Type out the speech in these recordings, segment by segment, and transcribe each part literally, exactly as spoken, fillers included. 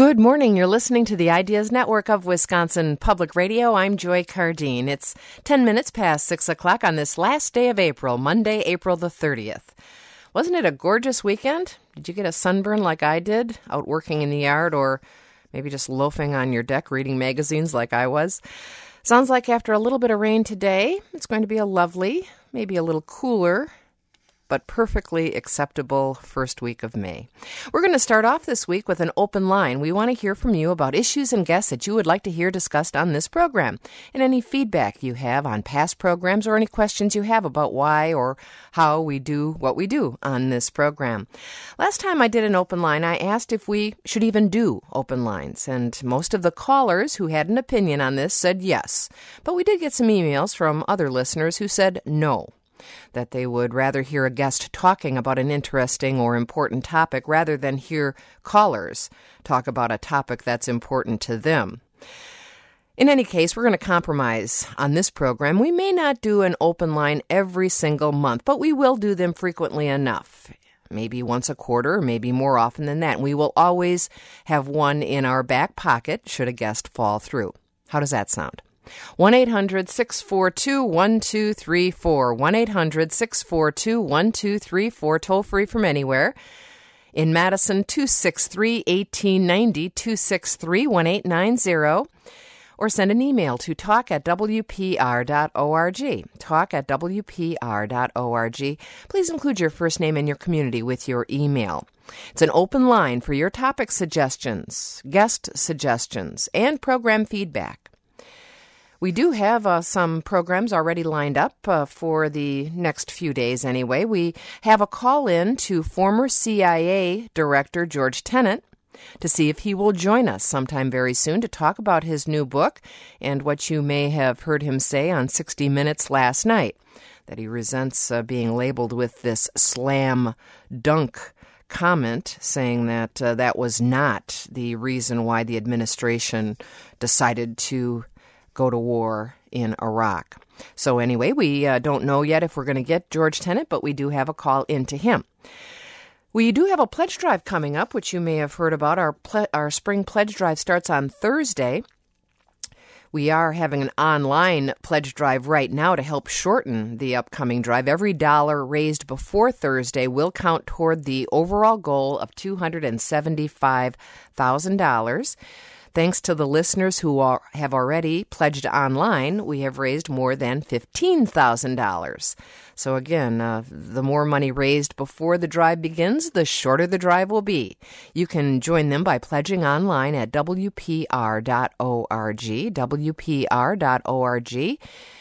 Good morning. You're listening to the Ideas Network of Wisconsin Public Radio. I'm Joy Cardine. It's ten minutes past six o'clock on this last day of April, Monday, April the thirtieth. Wasn't it a gorgeous weekend? Did you get a sunburn like I did, out working in the yard, or maybe just loafing on your deck reading magazines like I was? Sounds like after a little bit of rain today, it's going to be a lovely, maybe a little cooler, but perfectly acceptable first week of May. We're going to start off this week with an open line. We want to hear from you about issues and guests that you would like to hear discussed on this program, and any feedback you have on past programs or any questions you have about why or how we do what we do on this program. Last time I did an open line, I asked if we should even do open lines, and most of the callers who had an opinion on this said yes. But we did get some emails from other listeners who said no, that they would rather hear a guest talking about an interesting or important topic rather than hear callers talk about a topic that's important to them. In any case, we're going to compromise on this program. We may not do an open line every single month, but we will do them frequently enough. Maybe once a quarter, maybe more often than that. We will always have one in our back pocket should a guest fall through. How does that sound? one eight hundred six four two one two three four. one eight hundred six four two one two three four. Toll free from anywhere. In Madison, two six three, one eight nine zero, two six three, one eight nine zero. Or send an email to talk at w p r dot org. talk at w p r dot org. Please include your first name and your community with your email. It's an open line for your topic suggestions, guest suggestions, and program feedback. We do have uh, some programs already lined up uh, for the next few days anyway. We have a call-in to former C I A Director George Tenet to see if he will join us sometime very soon to talk about his new book and what you may have heard him say on sixty minutes last night, that he resents uh, being labeled with this slam dunk comment, saying that uh, that was not the reason why the administration decided to go to war in Iraq. So anyway, we uh, don't know yet if we're going to get George Tenet, but we do have a call in to him. We do have a pledge drive coming up, which you may have heard about. Our ple- our spring pledge drive starts on Thursday. We are having an online pledge drive right now to help shorten the upcoming drive. Every dollar raised before Thursday will count toward the overall goal of two hundred seventy-five thousand dollars. Thanks to the listeners who are, have already pledged online, we have raised more than fifteen thousand dollars. So again, uh, the more money raised before the drive begins, the shorter the drive will be. You can join them by pledging online at w p r dot org, w p r dot org.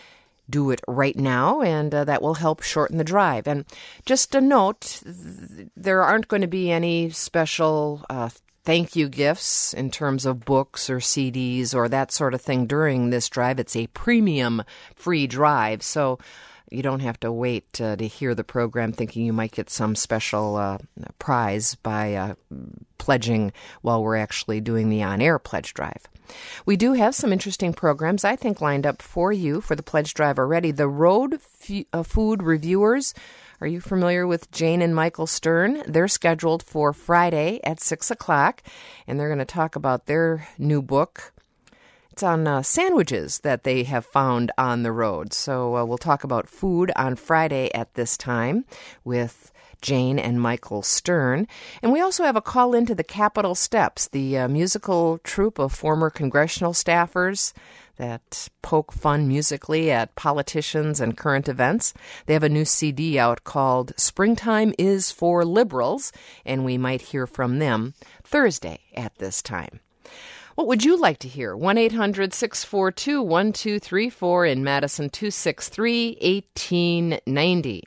Do it right now, and uh, that will help shorten the drive. And just a note, th- there aren't going to be any special uh, thank you gifts in terms of books or C Ds or that sort of thing during this drive. It's a premium free drive, so you don't have to wait uh, to hear the program thinking you might get some special uh, prize by uh, pledging while we're actually doing the on-air pledge drive. We do have some interesting programs, I think, lined up for you for the pledge drive already. The Road F- uh, Food Reviewers. Are you familiar with Jane and Michael Stern? They're scheduled for Friday at six o'clock, and they're going to talk about their new book. It's on uh, sandwiches that they have found on the road. So uh, we'll talk about food on Friday at this time with Jane and Michael Stern. And we also have a call into the Capitol Steps, the uh, musical troupe of former congressional staffers that poke fun musically at politicians and current events. They have a new C D out called Springtime is for Liberals, and we might hear from them Thursday at this time. What would you like to hear? one eight hundred six four two one two three four in Madison, two six three, one eight nine zero.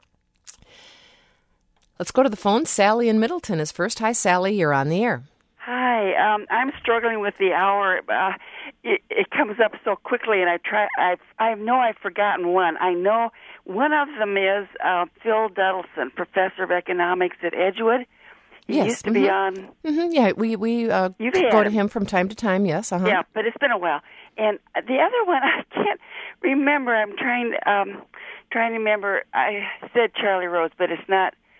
Let's go to the phone. Sally in Middleton is first. Hi, Sally. You're on the air. Hi. Um, I'm struggling with the hour. Uh, it, it comes up so quickly, and I try. I I know I've forgotten one. I know one of them is uh, Phil Duddleson, professor of economics at Edgewood. He yes. used to mm-hmm. be on. Mm-hmm. Yeah, we we uh, go to him from time to time. Yes. Uh-huh. Yeah, but it's been a while. And the other one I can't remember. I'm trying um, trying to remember. I said Charlie Rose, but it's not.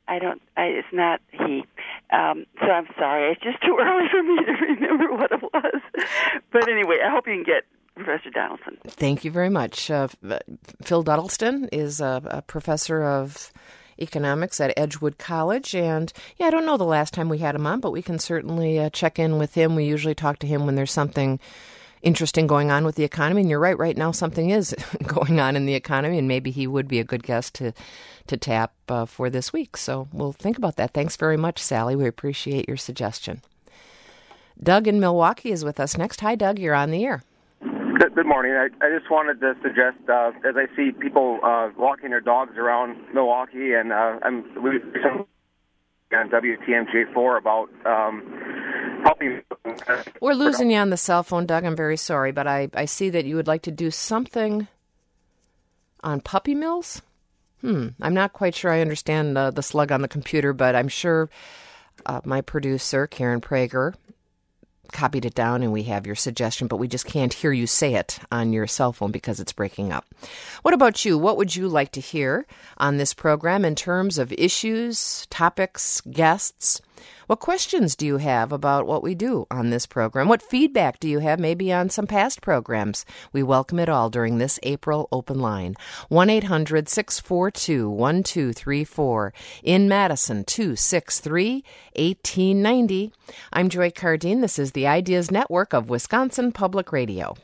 I don't. I, it's not he. Um, so I'm sorry. It's just too early for me to remember what it was. But anyway, I hope you can get Professor Donaldson. Thank you very much. Uh, Phil Duddleston is a, a professor of economics at Edgewood College, and yeah, I don't know the last time we had him on, but we can certainly uh, check in with him. We usually talk to him when there's something interesting going on with the economy, and you're right, right now something is going on in the economy, and maybe he would be a good guest to to tap uh, for this week. So we'll think about that. Thanks very much, Sally. We appreciate your suggestion. Doug in Milwaukee is with us next. Hi, Doug. You're on the air. Good, good morning. I, I just wanted to suggest, uh, as I see people uh, walking their dogs around Milwaukee, and uh, I'm we on W T M J four about um, helping. We're losing you on the cell phone, Doug. I'm very sorry, but I, I see that you would like to do something on puppy mills. Hmm. I'm not quite sure I understand uh, the slug on the computer, but I'm sure uh, my producer, Karen Prager, copied it down and we have your suggestion, but we just can't hear you say it on your cell phone because it's breaking up. What about you? What would you like to hear on this program in terms of issues, topics, guests? What questions do you have about what we do on this program? What feedback do you have maybe on some past programs? We welcome it all during this April open line. one eight hundred six four two one two three four. In Madison, two six three one eight nine zero. I'm Joy Cardine. This is the Ideas Network of Wisconsin Public Radio.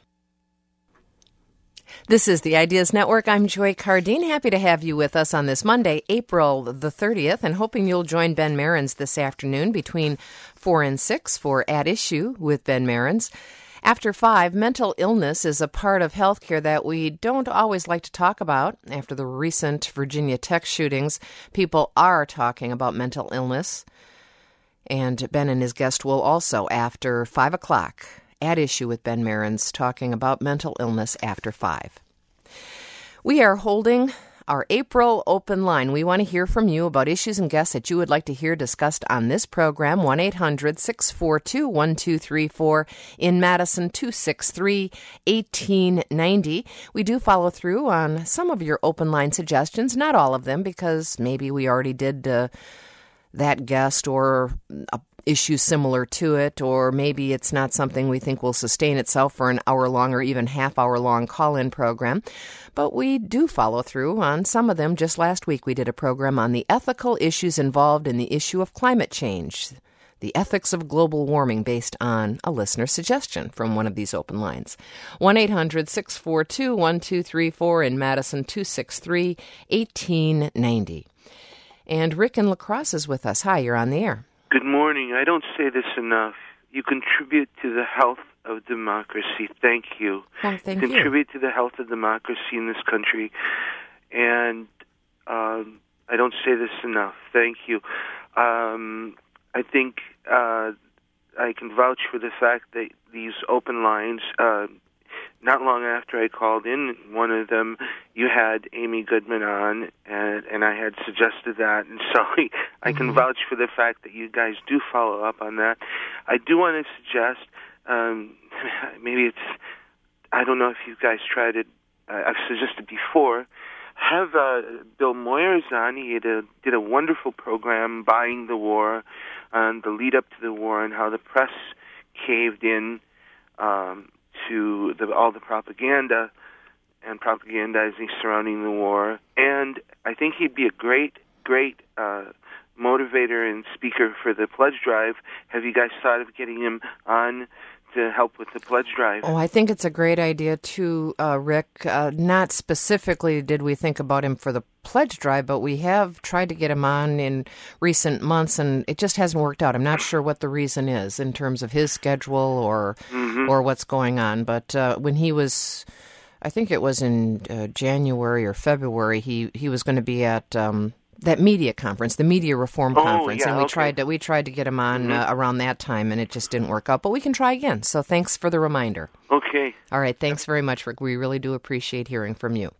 This is the Ideas Network. I'm Joy Cardine. Happy to have you with us on this Monday, April the thirtieth, and hoping you'll join Ben Marins this afternoon between four and six for At Issue with Ben Marins. After five, mental illness is a part of healthcare that we don't always like to talk about. After the recent Virginia Tech shootings, people are talking about mental illness. And Ben and his guest will also, after five o'clock, At Issue with Ben Marins, talking about mental illness after five. We are holding our April open line. We want to hear from you about issues and guests that you would like to hear discussed on this program. one eight hundred six four two one two three four. In Madison, two six three one eight nine zero. We do follow through on some of your open line suggestions, not all of them, because maybe we already did uh, that guest or a issue similar to it, or maybe it's not something we think will sustain itself for an hour-long or even half-hour-long call-in program. But we do follow through on some of them. Just last week we did a program on the ethical issues involved in the issue of climate change, the ethics of global warming, based on a listener suggestion from one of these open lines. one eight hundred six four two one two three four. In Madison, two six three one eight nine zero. And Rick in La Crosse is with us. Hi, you're on the air. Good morning. I don't say this enough. You contribute to the health of democracy. Thank you. Well, thank you. you. Contribute to the health of democracy in this country. And um, I don't say this enough. Thank you. Um, I think uh, I can vouch for the fact that these open lines, uh, not long after I called in one of them, you had Amy Goodman on, and, and I had suggested that, and so I can mm-hmm. vouch for the fact that you guys do follow up on that. I do want to suggest, um, maybe it's, I don't know if you guys tried it, uh, I've suggested before, have uh, Bill Moyers on. He had a, did a wonderful program, Buying the War, on the lead up to the war and how the press caved in um, to the, all the propaganda and propagandizing surrounding the war. And I think he'd be a great, great uh, motivator and speaker for the pledge drive. Have you guys thought of getting him on to help with the pledge drive? Oh, I think it's a great idea too, uh, Rick. Uh, not specifically did we think about him for the pledge drive, but we have tried to get him on in recent months, and it just hasn't worked out. I'm not sure what the reason is in terms of his schedule or mm-hmm. or what's going on. But uh, when he was, I think it was in uh, January or February, he, he was going to be at um, that media conference, the Media Reform oh, Conference, yeah, and we okay. tried to we tried to get him on mm-hmm. uh, around that time, and it just didn't work out. But we can try again. So thanks for the reminder. Okay. All right. Thanks very much, Rick. We really do appreciate hearing from you.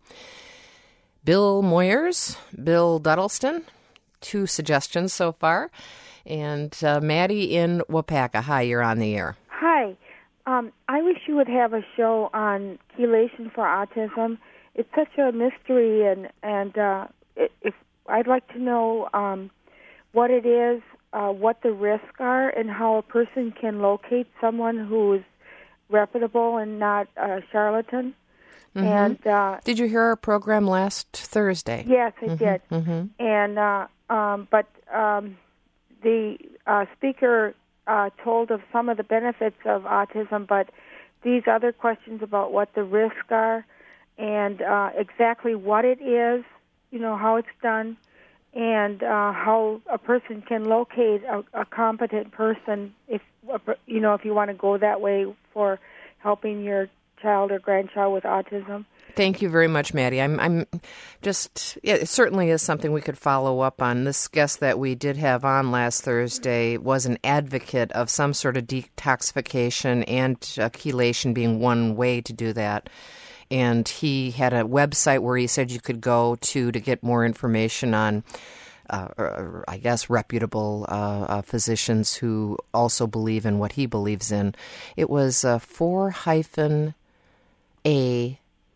Bill Moyers, Bill Duddleston, two suggestions so far, and uh, Maddie in Wapaka. Hi, you're on the air. Hi. Um, I wish you would have a show on chelation for autism. It's such a mystery, and and uh, if I'd like to know um, what it is, uh, what the risks are, and how a person can locate someone who is reputable and not a charlatan. Mm-hmm. And uh, did you hear our program last Thursday? Yes, I mm-hmm. did. Mm-hmm. And uh, um, but um, the uh, speaker uh, told of some of the benefits of autism, but these other questions about what the risks are and uh, exactly what it is, you know, how it's done, and uh, how a person can locate a, a competent person if, you know, if you want to go that way for helping your child or grandchild with autism. Thank you very much, Maddie. I'm, I'm just, yeah, it certainly is something we could follow up on. This guest that we did have on last Thursday was an advocate of some sort of detoxification and uh, chelation being one way to do that. And he had a website where he said you could go to to get more information on, uh, or, I guess, reputable uh, uh, physicians who also believe in what he believes in. It was uh, four hyphen A.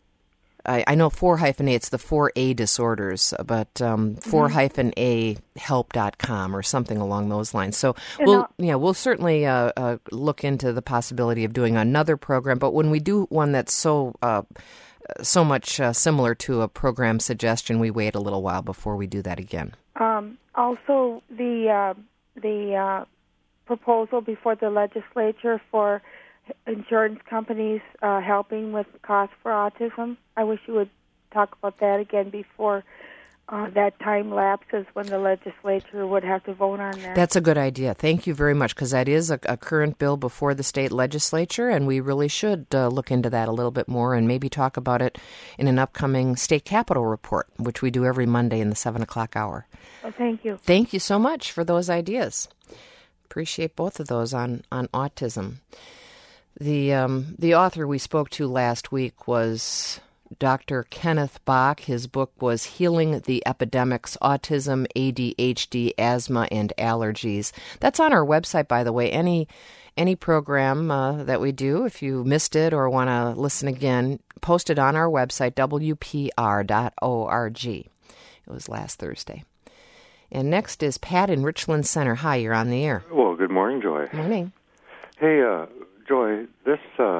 I, I know four hyphen A, it's the four A disorders, but um, four hyphen A help dot com or something along those lines. So And we'll I'll- yeah we'll certainly uh, uh, look into the possibility of doing another program. But when we do one that's so uh, so much uh, similar to a program suggestion, we wait a little while before we do that again. Um, also, the uh, the uh, proposal before the legislature for insurance companies uh, helping with costs for autism. I wish you would talk about that again before uh, that time lapses when the legislature would have to vote on that. That's a good idea. Thank you very much, because that is a, a current bill before the state legislature, and we really should uh, look into that a little bit more and maybe talk about it in an upcoming state capitol report, which we do every Monday in the seven o'clock hour. Well, thank you. Thank you so much for those ideas. Appreciate both of those on, on autism. The um, the author we spoke to last week was Doctor Kenneth Bach. His book was Healing the Epidemics, Autism, A D H D, Asthma, and Allergies. That's on our website, by the way. Any any program uh, that we do, if you missed it or want to listen again, post it on our website, w p r dot org. It was last Thursday. And next is Pat in Richland Center. Hi, you're on the air. Well, good morning, Joy. Morning. Hey, uh, Joy, this uh,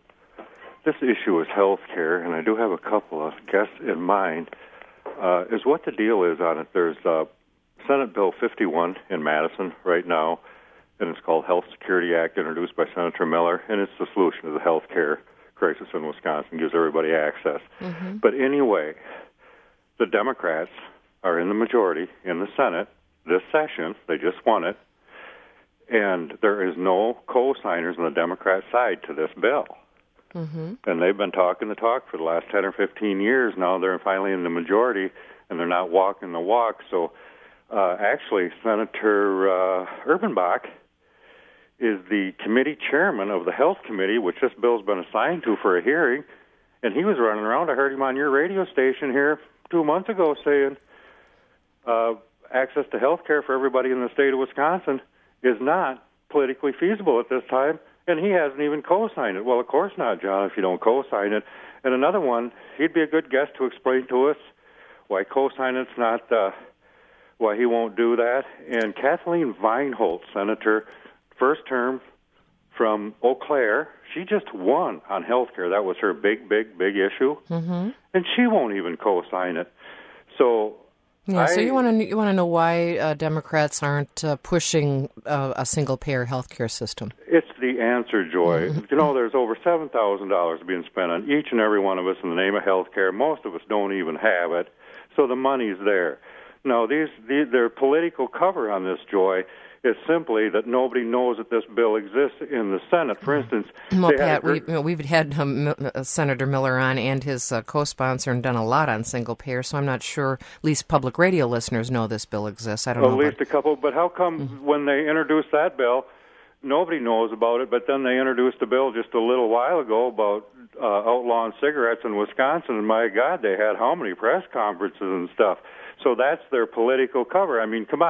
this issue is health care, and I do have a couple of guests in mind, uh, is what the deal is on it. There's uh, Senate Bill fifty-one in Madison right now, and it's called Health Security Act, introduced by Senator Miller, and it's the solution to the health care crisis in Wisconsin, gives everybody access. Mm-hmm. But anyway, the Democrats are in the majority in the Senate this session. They just won it. And there is no co-signers on the Democrat side to this bill. Mm-hmm. And they've been talking the talk for the last ten or fifteen years. Now they're finally in the majority, and they're not walking the walk. So uh, actually, Senator uh, Urbanbach is the committee chairman of the Health Committee, which this bill's been assigned to for a hearing. And he was running around. I heard him on your radio station here two months ago saying uh, access to health care for everybody in the state of Wisconsin is not politically feasible at this time, and he hasn't even co-signed it. Well, of course not, John, if you don't co-sign it. And another one, he'd be a good guest to explain to us why co-sign it's not, uh, why he won't do that. And Kathleen Weinholz, Senator, first term from Eau Claire, she just won on health care. That was her big, big, big issue, Mm-hmm. and she won't even co-sign it. So Yeah, so I- you want to you want to know why uh, Democrats aren't uh, pushing uh, a single payer health care system? It's the answer, Joy. You know, there's over seven thousand dollars being spent on each and every one of us in the name of health care. Most of us don't even have it, so the money's there. No, these, these their political cover on this, Joy, is simply that nobody knows that this bill exists in the Senate. For instance, Well, they had Pat, a we, gr- you know, we've had um, M- uh, Senator Miller on and his uh, co-sponsor and done a lot on single payer, so I'm not sure, at least public radio listeners know this bill exists. I don't at know. least But, a couple. But how come when they introduced that bill, nobody knows about it, but then they introduced a bill just a little while ago about uh, outlawing cigarettes in Wisconsin, and my God, they had how many press conferences and stuff. So that's their political cover. I mean, come on.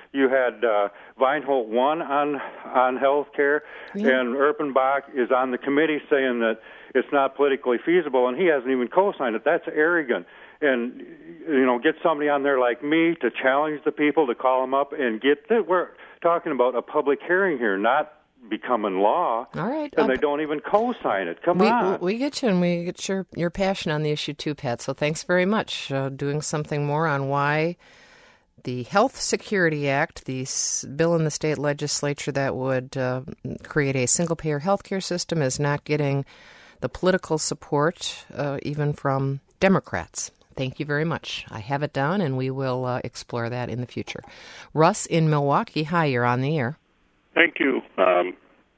You had uh, Weinhold one on on health care, yeah. and Erpenbach is on the committee saying that it's not politically feasible, and he hasn't even co-signed it. That's arrogant. And, you know, get somebody on there like me to challenge the people, to call them up and get that. We're talking about a public hearing here, not becoming law. All right. And um, they don't even co-sign it. Come we, on. We get you, and we get your, your passion on the issue too, Pat. So thanks very much. Uh, doing something more on why the Health Security Act, the s- bill in the state legislature that would uh, create a single-payer health care system, is not getting the political support, uh, even from Democrats. Thank you very much. I have it down, and we will uh, explore that in the future. Russ in Milwaukee, hi, you're on the air. Thank you. Um,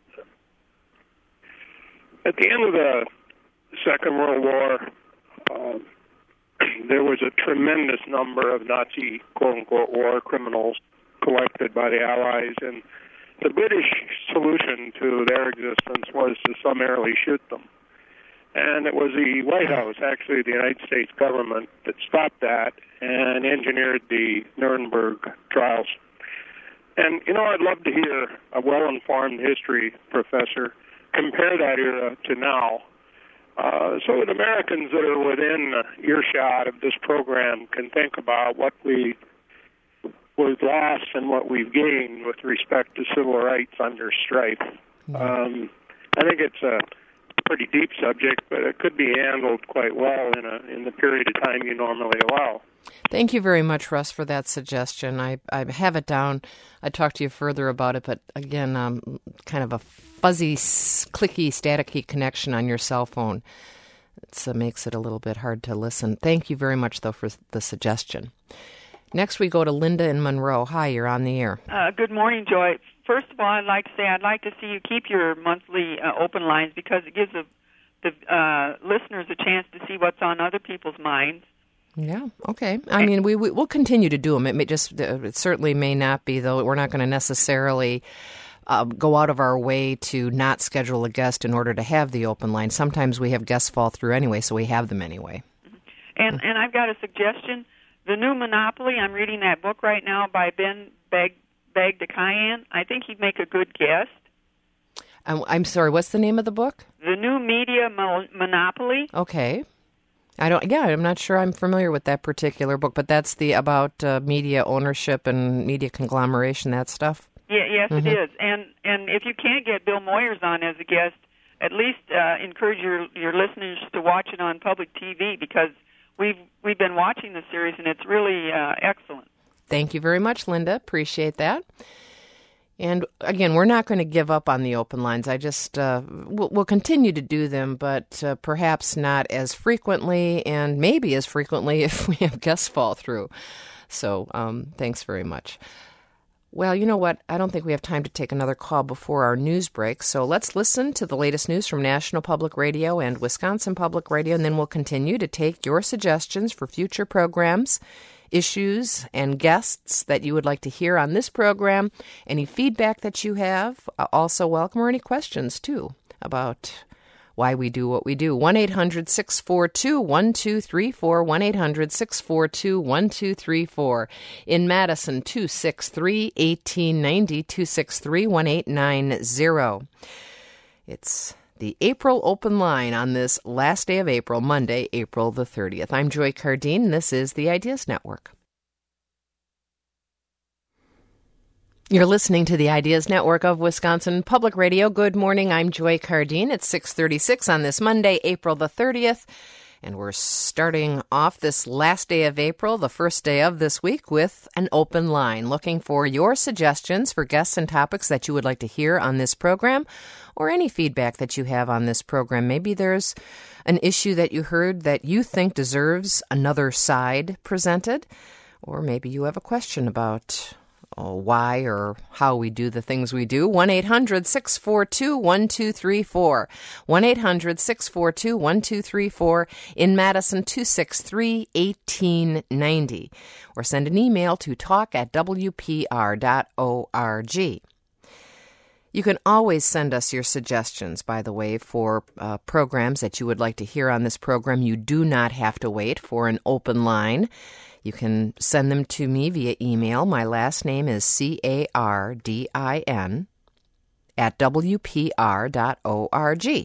at the end of the Second World War, uh, there was a tremendous number of Nazi, quote-unquote, war criminals collected by the Allies, and the British solution to their existence was to summarily shoot them. And it was the White House, actually the United States government, that stopped that and engineered the Nuremberg trials. And, you know, I'd love to hear a well-informed history professor compare that era to now, uh, so that Americans that are within earshot of this program can think about what we was lost and what we've gained with respect to civil rights under strife. Um, I think it's a pretty deep subject, but it could be handled quite well in a in the period of time you normally allow. Thank you very much, Russ, for that suggestion. I, I have it down. I'd talk to you further about it, but again, um, kind of a fuzzy, clicky, staticky connection on your cell phone. It uh, makes it a little bit hard to listen. Thank you very much, though, for the suggestion. Next, we go to Linda in Monroe. Hi, you're on the air. Uh, good morning, Joy. First of all, I'd like to say I'd like to see you keep your monthly uh, open lines, because it gives the, the uh, listeners a chance to see what's on other people's minds. Yeah, okay. I mean, we, we, we'll continue to do them. It may just, it certainly may not be, though. We're not going to necessarily uh, go out of our way to not schedule a guest in order to have the open line. Sometimes we have guests fall through anyway, so we have them anyway. And and I've got a suggestion. The New Monopoly, I'm reading that book right now by Ben Bag, Bagdakayan. I think he'd make a good guest. I'm, I'm sorry, what's the name of the book? The New Media Mo- Monopoly. Okay. I don't. Yeah, I'm not sure I'm familiar with that particular book, but that's the about uh, media ownership and media conglomeration, that stuff. Yeah, yes, mm-hmm. it is. And and if you can't get Bill Moyers on as a guest, at least uh, encourage your your listeners to watch it on public T V, because we've we've been watching the series and it's really uh, excellent. Thank you very much, Linda. Appreciate that. And again, we're not going to give up on the open lines. I just, uh, we'll, we'll continue to do them, but uh, perhaps not as frequently, and maybe as frequently if we have guests fall through. So um, thanks very much. Well, you know what? I don't think we have time to take another call before our news break. So let's listen to the latest news from National Public Radio and Wisconsin Public Radio, and then we'll continue to take your suggestions for future programs, issues, and guests that you would like to hear on this program. Any feedback that you have, also welcome, or any questions, too, about why we do what we do. one eight hundred six four two one two three four, one eight hundred six four two one two three four. In Madison, two six three, one eight nine zero, two six three, one eight nine zero. It's the April open line on this last day of April, Monday, April the thirtieth. I'm Joy Cardine, and this is the Ideas Network. You're listening to the Ideas Network of Wisconsin Public Radio. Good morning, I'm Joy Cardine. It's six thirty-six on this Monday, April the thirtieth, and we're starting off this last day of April, the first day of this week, with an open line, looking for your suggestions for guests and topics that you would like to hear on this program, or any feedback that you have on this program. Maybe there's an issue that you heard that you think deserves another side presented, or maybe you have a question about oh, why or how we do the things we do. one eight hundred six four two one two three four. one eight hundred six four two one two three four. In Madison, two six three, one eight nine zero. Or send an email to talk at w p r dot org. You can always send us your suggestions, by the way, for uh, programs that you would like to hear on this program. You do not have to wait for an open line. You can send them to me via email. My last name is C A R D I N at W P R dot org.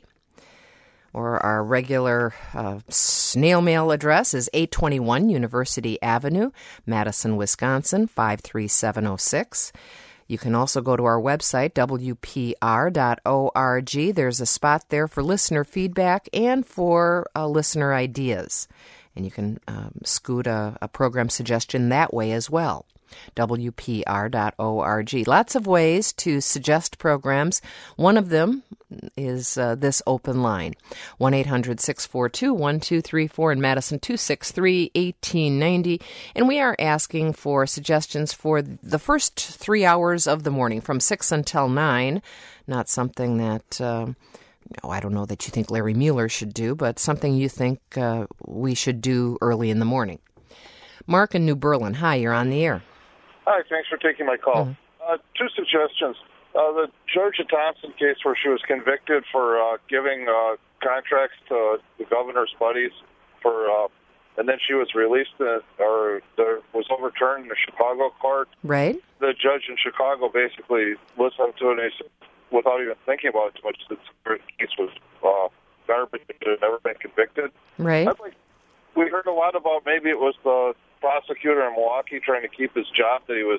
Or our regular uh, snail mail address is eight twenty-one University Avenue, Madison, Wisconsin, five three seven oh six. You can also go to our website, W P R dot org. There's a spot there for listener feedback and for uh, listener ideas. And you can um, scoot a, a program suggestion that way as well. W P R dot org. Lots of ways to suggest programs. One of them is uh, this open line, one eight hundred six four two one two three four in Madison, two six three one eight nine zero. And we are asking for suggestions for the first three hours of the morning from six until nine. Not something that... Uh, No, I don't know that you think Larry Mueller should do, but something you think uh, we should do early in the morning. Mark in New Berlin, hi, you're on the air. Hi, thanks for taking my call. Mm-hmm. Uh, two suggestions. Uh, the Georgia Thompson case where she was convicted for uh, giving uh, contracts to the governor's buddies, for, uh, and then she was released, uh, or there was overturned in the Chicago court. Right. The judge in Chicago basically listened to it and he said, without even thinking about it too much, the case was uh, garbage. It had never been convicted. Right. I'd like, we heard a lot about maybe it was the prosecutor in Milwaukee trying to keep his job, that he was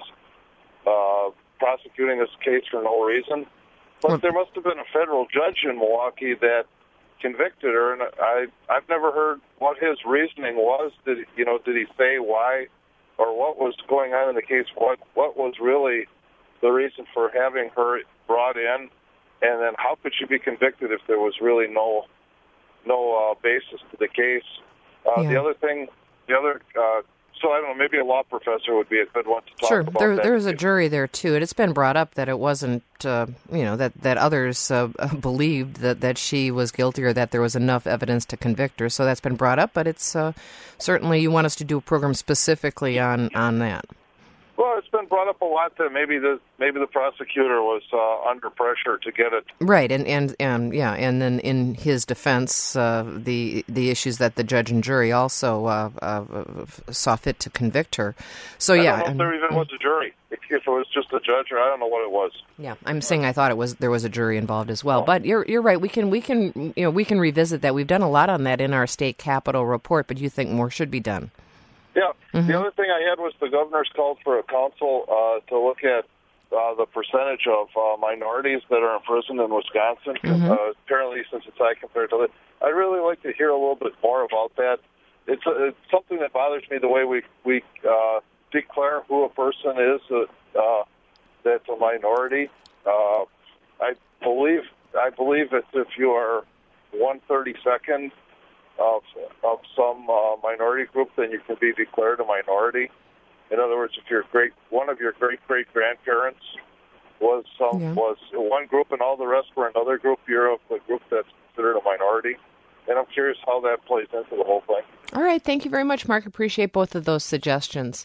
uh, prosecuting this case for no reason. But well, there must have been a federal judge in Milwaukee that convicted her, and I, I've never heard what his reasoning was. Did you know? Did he say why or what was going on in the case? What what was really the reason for having her brought in, and then how could she be convicted if there was really no no uh, basis to the case? Uh, yeah. The other thing, the other, uh, so I don't know, maybe a law professor would be a good one to talk sure. about. Sure, there, that. there was a jury there too, and it's been brought up that it wasn't, uh, you know, that that others uh, believed that, that she was guilty or that there was enough evidence to convict her. So that's been brought up, but it's uh, certainly you want us to do a program specifically on, on that. Well, it's been brought up a lot that maybe the maybe the prosecutor was uh, under pressure to get it right, and, and and yeah, and then in his defense, uh, the the issues that the judge and jury also uh, uh, saw fit to convict her. So I yeah, don't know if there even was a jury. If it was just a judge, or I don't know what it was. Yeah, I'm saying I thought it was there was a jury involved as well. Oh. But you're you're right. We can we can you know we can revisit that. We've done a lot on that in our state capitol report, but you think more should be done. Yeah. Mm-hmm. The other thing I had was the governor's called for a council uh, to look at uh, the percentage of uh, minorities that are in prison in Wisconsin. Mm-hmm. Uh, apparently, since it's high compared to it, I'd really like to hear a little bit more about that. It's, uh, it's something that bothers me, the way we we uh, declare who a person is uh, uh, that's a minority. Uh, I believe I believe that if you are one thirty-second of of some uh, minority group, then you can be declared a minority. In other words, if your great one of your great great grandparents was some yeah. was one group and all the rest were another group, you're of the group that's considered a minority. And I'm curious how that plays into the whole thing. All right, thank you very much, Mark. Appreciate both of those suggestions.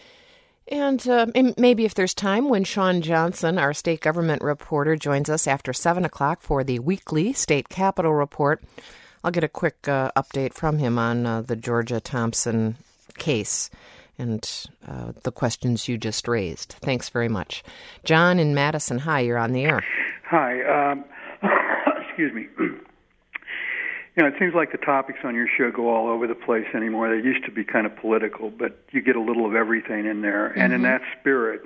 And uh, maybe if there's time, when Sean Johnson, our state government reporter, joins us after seven o'clock for the weekly State Capitol Report, I'll get a quick uh, update from him on uh, the Georgia Thompson case and uh, the questions you just raised. Thanks very much. John in Madison, hi, you're on the air. Hi. Um, excuse me. You know, it seems like the topics on your show go all over the place anymore. They used to be kind of political, but you get a little of everything in there. Mm-hmm. And in that spirit,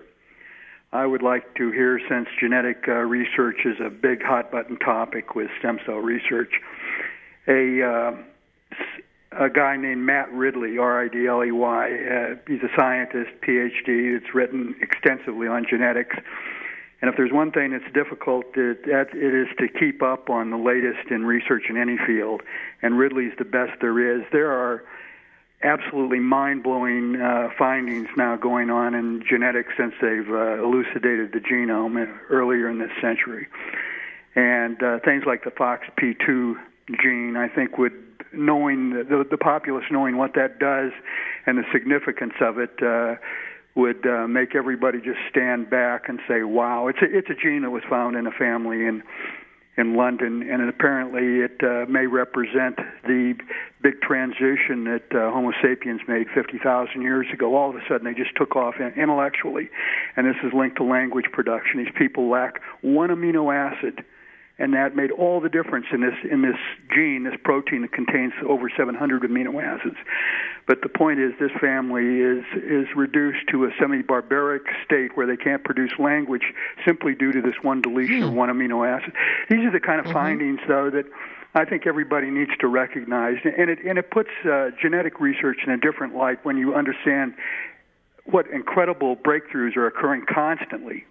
I would like to hear, since genetic uh, research is a big hot-button topic with stem cell research, A, uh, a guy named Matt Ridley, R I D L E Y. Uh, he's a scientist, P H D, that's written extensively on genetics. And if there's one thing that's difficult, it, that it is to keep up on the latest in research in any field. And Ridley's the best there is. There are absolutely mind-blowing uh, findings now going on in genetics since they've uh, elucidated the genome earlier in this century. And uh, things like the F O X P two gene, I think, would, knowing the, the populace knowing what that does and the significance of it, uh, would uh, make everybody just stand back and say, wow. It's a, it's a gene that was found in a family in in London, and it, apparently it uh, may represent the big transition that uh, Homo sapiens made fifty thousand years ago. All of a sudden, they just took off intellectually, and this is linked to language production. These people lack one amino acid, and that made all the difference in this in this gene, this protein that contains over seven hundred amino acids. But the point is, this family is is reduced to a semi-barbaric state where they can't produce language simply due to this one deletion hmm. of one amino acid. These are the kind of mm-hmm. findings, though, that I think everybody needs to recognize, and it and it puts uh, genetic research in a different light when you understand what incredible breakthroughs are occurring constantly.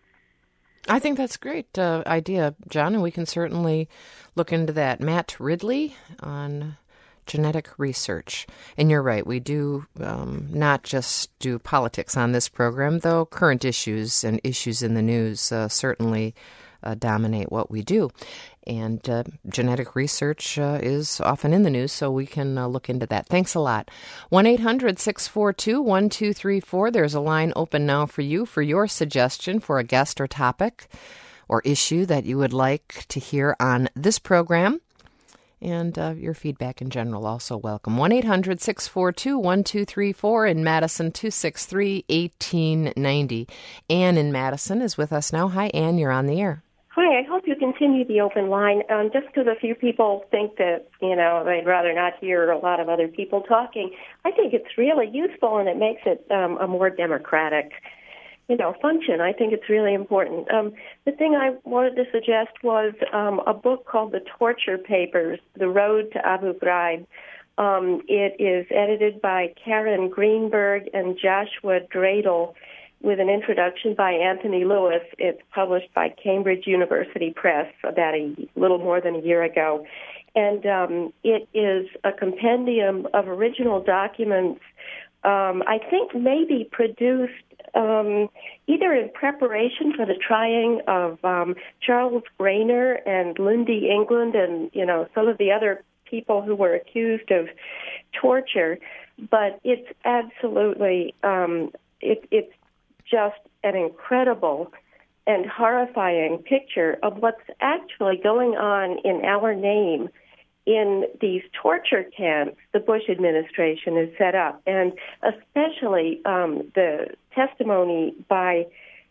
I think that's a great uh, idea, John, and we can certainly look into that. Matt Ridley on genetic research. And you're right, we do um, not just do politics on this program, though current issues and issues in the news uh, certainly uh, dominate what we do. And uh, genetic research uh, is often in the news, so we can uh, look into that. Thanks a lot. one eight hundred six four two one two three four. There's a line open now for you for your suggestion for a guest or topic or issue that you would like to hear on this program. And uh, your feedback in general also welcome. one eight hundred six four two one two three four in Madison, two six three one eight nine zero. Ann in Madison is with us now. Hi, Ann, you're on the air. Hi, I hope you continue the open line. Um, just because a few people think that, you know, they'd rather not hear a lot of other people talking, I think it's really useful and it makes it um, a more democratic, you know, function. I think it's really important. Um, the thing I wanted to suggest was um, a book called The Torture Papers, The Road to Abu Ghraib. Um, it is edited by Karen Greenberg and Joshua Dreidel, with an introduction by Anthony Lewis. It's published by Cambridge University Press about a little more than a year ago. And um, it is a compendium of original documents, um, I think maybe produced um, either in preparation for the trying of um, Charles Grainer and Lundy England and, you know, some of the other people who were accused of torture. But it's absolutely, um, it, it's just an incredible and horrifying picture of what's actually going on in our name in these torture camps the Bush administration has set up, and especially um, the testimony by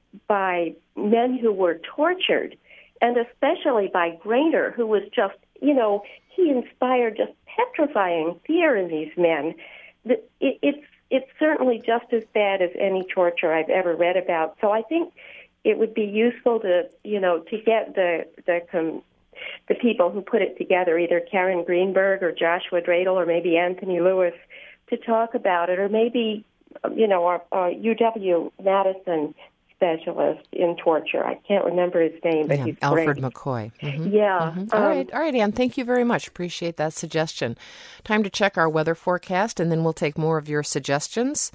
by men who were tortured, and especially by Grainer, who was just, you know, he inspired just petrifying fear in these men. It, it's It's certainly just as bad as any torture I've ever read about. So I think it would be useful to, you know, to get the the com, the people who put it together, either Karen Greenberg or Joshua Dreidel or maybe Anthony Lewis, to talk about it, or maybe, you know, our, our U W Madison specialist in torture. I can't remember his name, but yeah, he's Alfred great. McCoy. Mm-hmm. Yeah. Mm-hmm. All um, right, all right, Ann. Thank you very much. Appreciate that suggestion. Time to check our weather forecast, and then we'll take more of your suggestions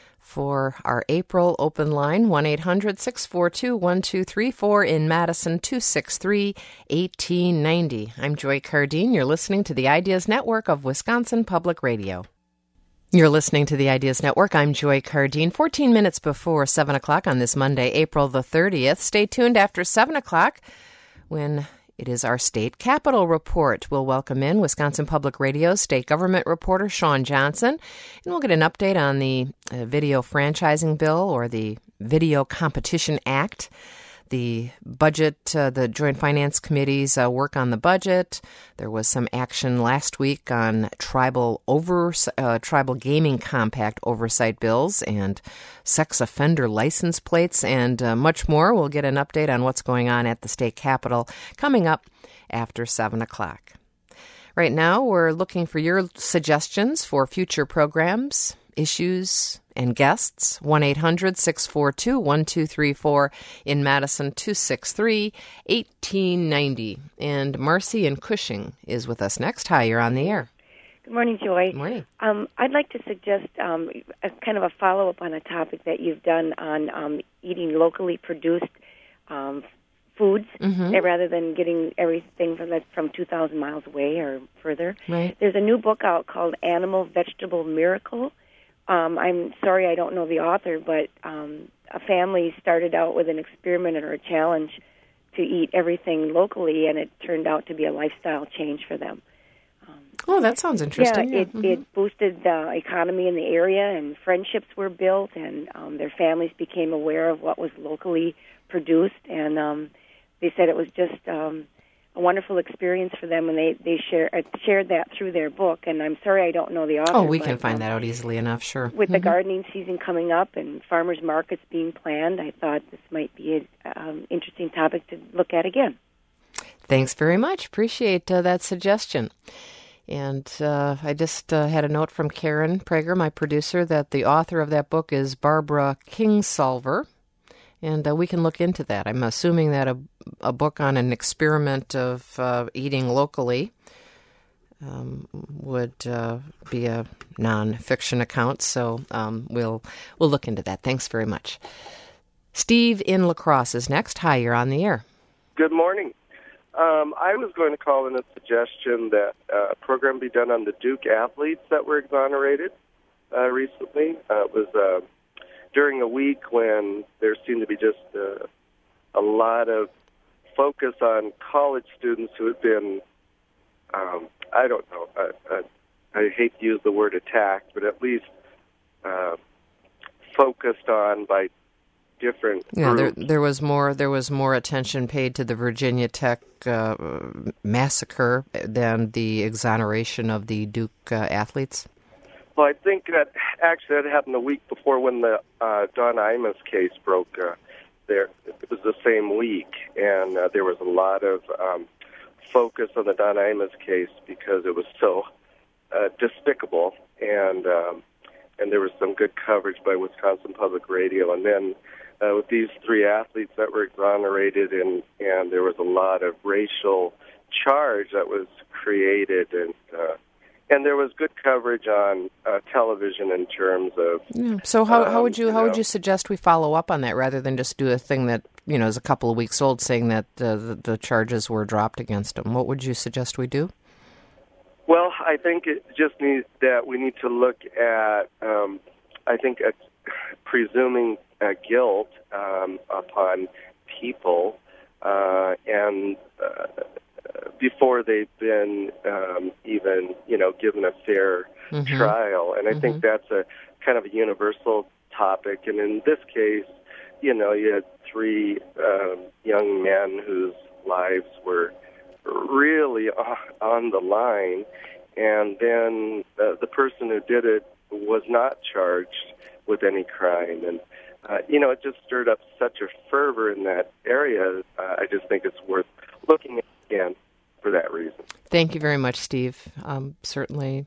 for our April open line, one eight hundred six four two one two three four in Madison, two six three one eight nine zero. I'm Joy Cardine. You're listening to the Ideas Network of Wisconsin Public Radio. You're listening to the Ideas Network. I'm Joy Cardine. fourteen minutes before seven o'clock on this Monday, April the thirtieth. Stay tuned after seven o'clock when it is our State Capitol Report. We'll welcome in Wisconsin Public Radio's state government reporter, Sean Johnson, and we'll get an update on the uh, video franchising bill, or the Video Competition Act, the budget, uh, the Joint Finance Committee's uh, work on the budget. There was some action last week on tribal over uh, tribal gaming compact oversight bills and sex offender license plates, and uh, much more. We'll get an update on what's going on at the state capitol coming up after seven o'clock. Right now, we're looking for your suggestions for future programs, issues, and guests. one eight hundred six four two one two three four in Madison, two six three one eight nine zero. And Marcy in Cushing is with us next. Hi, you're on the air. Good morning, Joy. Good morning. Um, I'd like to suggest um, a kind of a follow-up on a topic that you've done on um, eating locally produced um, foods, mm-hmm. rather than getting everything from that from two thousand miles away or further. Right. There's a new book out called Animal Vegetable Miracle. um, I'm sorry I don't know the author, but um, a family started out with an experiment or a challenge to eat everything locally, and it turned out to be a lifestyle change for them. Oh, that sounds interesting. Yeah, yeah. it, Mm-hmm. it boosted the economy in the area, and friendships were built, and um, their families became aware of what was locally produced, and um, they said it was just um, a wonderful experience for them, and they, they share, uh, shared that through their book, and I'm sorry I don't know the author. Oh, we but, can find um, that out easily enough, sure. With mm-hmm. the gardening season coming up and farmers markets being planned, I thought this might be an um, interesting topic to look at again. Thanks very much. Appreciate uh, that suggestion. And uh, I just uh, had a note from Karen Prager, my producer, that the author of that book is Barbara Kingsolver, and uh, we can look into that. I'm assuming that a, a book on an experiment of uh, eating locally um, would uh, be a non-fiction account, so um, we'll we'll look into that. Thanks very much. Steve in La Crosse is next. Hi, you're on the air. Good morning. Um, I was going to call in a suggestion that uh, a program be done on the Duke athletes that were exonerated uh, recently. Uh, it was uh, during a week when there seemed to be just uh, a lot of focus on college students who had been, um, I don't know, uh, uh, I hate to use the word attacked, but at least uh, focused on by different yeah, there, groups. there was more. There was more attention paid to the Virginia Tech uh, massacre than the exoneration of the Duke uh, athletes. Well, I think that actually that happened a week before when the uh, Don Imus case broke. Uh, there, it was the same week, and uh, there was a lot of um, focus on the Don Imus case because it was so uh, despicable, and um, and there was some good coverage by Wisconsin Public Radio, and then. Uh, with these three athletes that were exonerated, and, and there was a lot of racial charge that was created, and uh, and there was good coverage on uh, television in terms of. Yeah. So how um, how would you, you how know, would you suggest we follow up on that rather than just do a thing that you know is a couple of weeks old, saying that uh, the, the charges were dropped against them? What would you suggest we do? Well, I think it just needs that we need to look at. Um, I think at presuming. Uh, guilt um, upon people, uh, and uh, before they've been um, even, you know, given a fair mm-hmm. trial. And I mm-hmm. think that's a kind of a universal topic. And in this case, you know, you had three um, young men whose lives were really on the line, and then uh, the person who did it was not charged with any crime. And Uh, you know, it just stirred up such a fervor in that area. Uh, I just think it's worth looking at again for that reason. Thank you very much, Steve. Um, certainly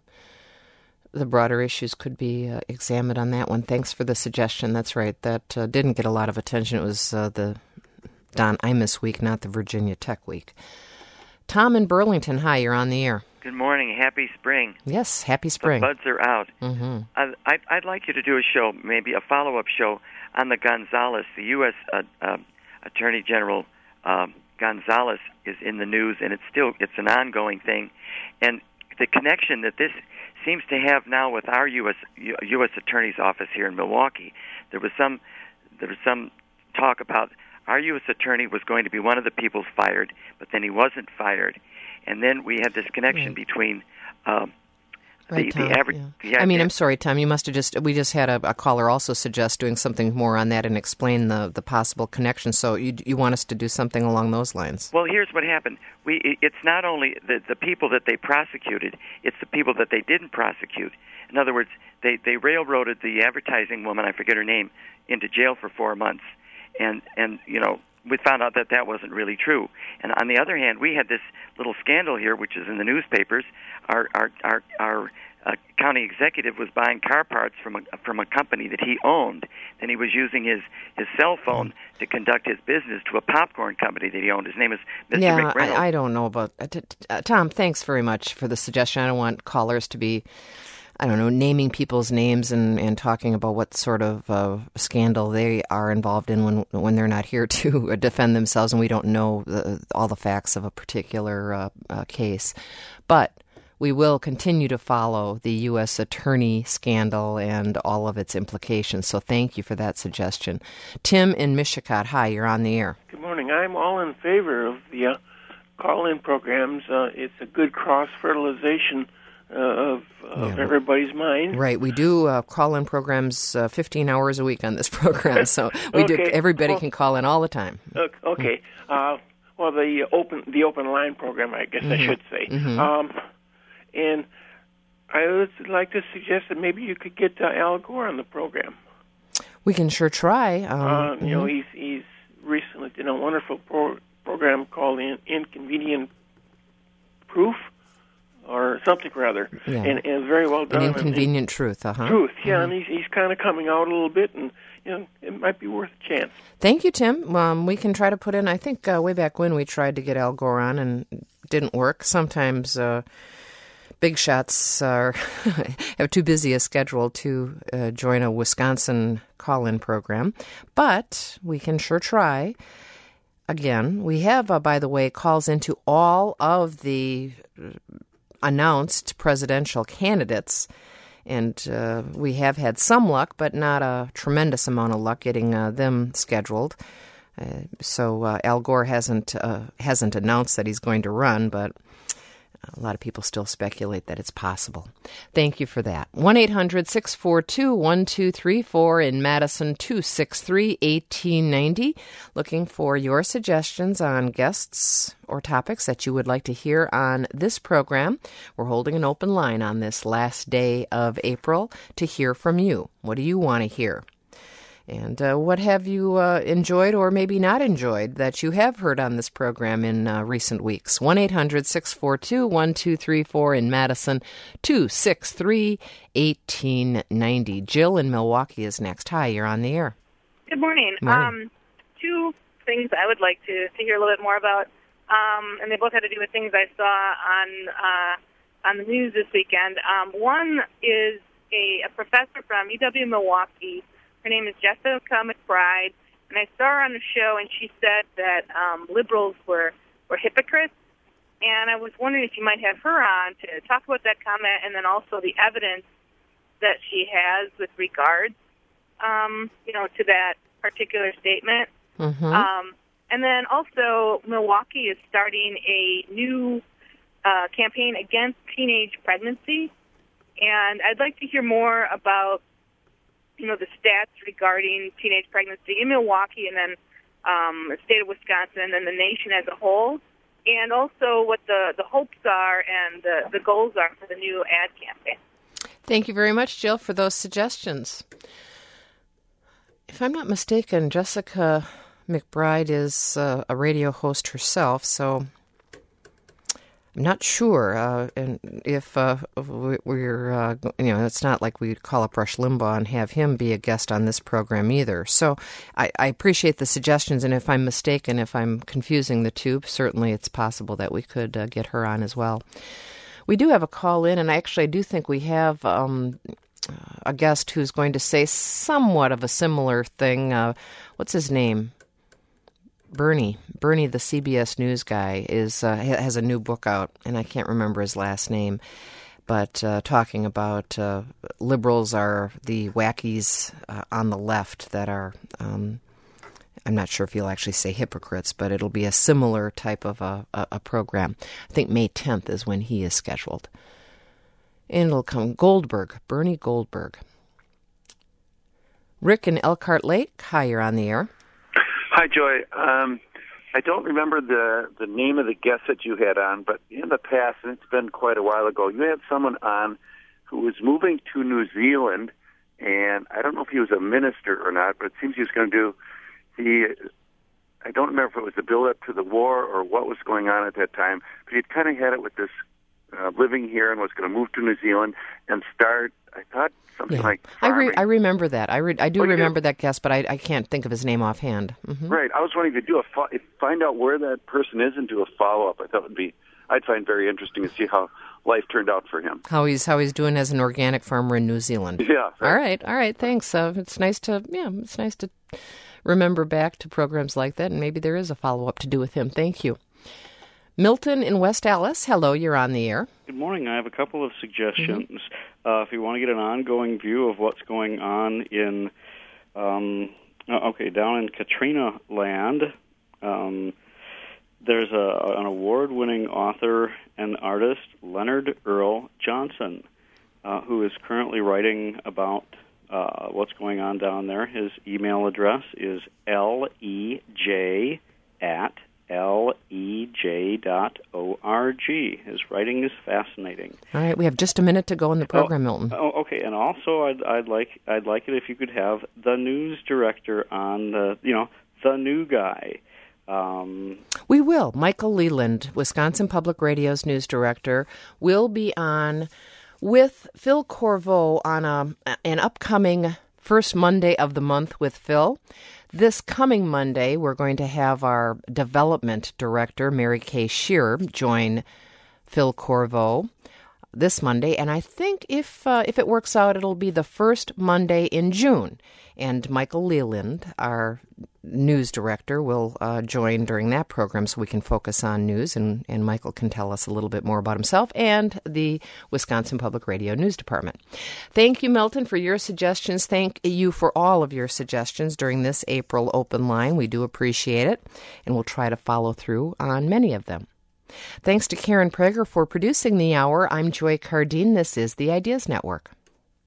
the broader issues could be uh, examined on that one. Thanks for the suggestion. That's right. That uh, didn't get a lot of attention. It was uh, the Don Imus week, not the Virginia Tech week. Tom in Burlington, hi, you're on the air. Good morning. Happy spring. Yes, happy spring. The buds are out. Mm-hmm. I, I'd, I'd like you to do a show, maybe a follow-up show, on the Gonzales. The U S Uh, uh, Attorney General um, Gonzales is in the news, and it's still it's an ongoing thing. And the connection that this seems to have now with our U S U S Attorney's office here in Milwaukee, there was some there was some talk about our U S Attorney was going to be one of the people fired, but then he wasn't fired. And then we had this connection right. between um, right, the, Tom, the average. Yeah. Yeah, I mean, yeah. I'm sorry, Tom. You must have just. We just had a, a caller also suggest doing something more on that and explain the, the possible connection. So you you want us to do something along those lines? Well, here's what happened. We it's not only the the people that they prosecuted; it's the people that they didn't prosecute. In other words, they they railroaded the advertising woman, I forget her name, into jail for four months, and and you know. We found out that that wasn't really true. And on the other hand, we had this little scandal here, which is in the newspapers. Our our our, our uh, county executive was buying car parts from a from a company that he owned. Then he was using his, his cell phone to conduct his business to a popcorn company that he owned. His name is Mister Yeah, Rick Reynolds. I, I don't know about uh, t- t- uh, Tom. Thanks very much for the suggestion. I don't want callers to be. I don't know, naming people's names and, and talking about what sort of uh, scandal they are involved in when when they're not here to defend themselves and we don't know the, all the facts of a particular uh, uh, case. But we will continue to follow the U S attorney scandal and all of its implications. So thank you for that suggestion. Tim in Mishicot, hi, you're on the air. Good morning. I'm all in favor of the uh, call-in programs. Uh, it's a good cross-fertilization uh, of, of yeah. everybody's mind. Right. We do uh, call-in programs uh, fifteen hours a week on this program, so we okay. do. Everybody well, can call in all the time. Okay. Uh, well, the open the open line program, I guess Mm-hmm. I should say. Mm-hmm. Um, and I would like to suggest that maybe you could get uh, Al Gore on the program. We can sure try. Um, uh, you mm-hmm. know, he's he's recently did a wonderful pro- program called In- Inconvenient Proof, or something rather, yeah. and, and very well done. An Inconvenient and, Truth, uh-huh. Truth, yeah, mm-hmm. and he's he's kind of coming out a little bit, and you know, it might be worth a chance. Thank you, Tim. Um, we can try to put in. I think uh, way back when we tried to get Al Gore on and it didn't work. Sometimes uh, big shots are have too busy a schedule to uh, join a Wisconsin call-in program, but we can sure try. Again, we have, uh, by the way, calls into all of the announced presidential candidates, and uh, we have had some luck, but not a tremendous amount of luck getting uh, them scheduled. Uh, so uh, Al Gore hasn't uh, hasn't announced that he's going to run, but a lot of people still speculate that it's possible. Thank you for that. one eight hundred six four two one two three four in Madison, two six three one eight nine zero. Looking for your suggestions on guests or topics that you would like to hear on this program. We're holding an open line on this last day of April to hear from you. What do you want to hear? And uh, what have you uh, enjoyed or maybe not enjoyed that you have heard on this program in uh, recent weeks? one eight hundred six four two one two three four in Madison, two six three one eight nine zero. Jill in Milwaukee is next. Hi, you're on the air. Good morning. Morning. Um, two things I would like to, to hear a little bit more about, um, and they both had to do with things I saw on uh, on the news this weekend. Um, one is a, a professor from U W Milwaukee. Her name is Jessica McBride, and I saw her on the show, and she said that um, liberals were, were hypocrites. And I was wondering if you might have her on to talk about that comment, and then also the evidence that she has with regards, um, you know, to that particular statement. Mm-hmm. Um, and then also, Milwaukee is starting a new uh, campaign against teenage pregnancy, and I'd like to hear more about, you know, the stats regarding teenage pregnancy in Milwaukee, and then um, the state of Wisconsin, and then the nation as a whole, and also what the, the hopes are and the, the goals are for the new ad campaign. Thank you very much, Jill, for those suggestions. If I'm not mistaken, Jessica McBride is uh, a radio host herself, so I'm not sure uh, and if uh, we're, uh, you know, it's not like we'd call up Rush Limbaugh and have him be a guest on this program either. So I, I appreciate the suggestions, and if I'm mistaken, if I'm confusing the two, certainly it's possible that we could uh, get her on as well. We do have a call in, and I actually do think we have um, a guest who's going to say somewhat of a similar thing. Uh, what's his name? Bernie, Bernie, the C B S News guy, is uh, has a new book out, and I can't remember his last name, but uh, talking about uh, liberals are the wackies uh, on the left that are, um, I'm not sure if he'll actually say hypocrites, but it'll be a similar type of a, a, a program. I think May tenth is when he is scheduled. And it'll come Goldberg, Bernie Goldberg. Rick in Elkhart Lake, hi, you're on the air. Hi, Joy. Um, I don't remember the, the name of the guest that you had on, but in the past, and it's been quite a while ago, you had someone on who was moving to New Zealand, and I don't know if he was a minister or not, but it seems he was going to do, he, I don't remember if it was the build-up to the war or what was going on at that time, but he kind of had it with this uh, living here and was going to move to New Zealand and start, I thought, something yeah. like I, re- I remember that. I re- I do well, remember do. that guest, but I, I can't think of his name offhand. Mm-hmm. Right. I was wanting to do a fo- find out where that person is and do a follow-up. I thought would be I'd find very interesting to see how life turned out for him. How he's how he's doing as an organic farmer in New Zealand. Yeah. Right. All right. All right. Thanks. Uh, it's nice to yeah. It's nice to remember back to programs like that, and maybe there is a follow-up to do with him. Thank you. Milton in West Allis, hello, you're on the air. Good morning. I have a couple of suggestions. Mm-hmm. Uh, if you want to get an ongoing view of what's going on in, um, okay, down in Katrina land, um, there's a, an award-winning author and artist, Leonard Earl Johnson, uh, who is currently writing about uh, what's going on down there. His email address is lej at lej dot org. His writing is fascinating. All right, we have just a minute to go in the program, oh, Milton. Oh, okay, and also I'd, I'd like I'd like it if you could have the news director on the you know the new guy. Um, we will. Michael Leland, Wisconsin Public Radio's news director, will be on with Phil Corvo on a, an upcoming first Monday of the month with Phil. This coming Monday, we're going to have our development director, Mary Kay Shearer, join Phil Corvo this Monday. And I think if uh, if it works out, it'll be the first Monday in June. And Michael Leland, our news director, will uh, join during that program so we can focus on news, and, and Michael can tell us a little bit more about himself and the Wisconsin Public Radio News Department. Thank you, Milton, for your suggestions. Thank you for all of your suggestions during this April open line. We do appreciate it, and we'll try to follow through on many of them. Thanks to Karen Prager for producing the hour. I'm Joy Cardine. This is the Ideas Network.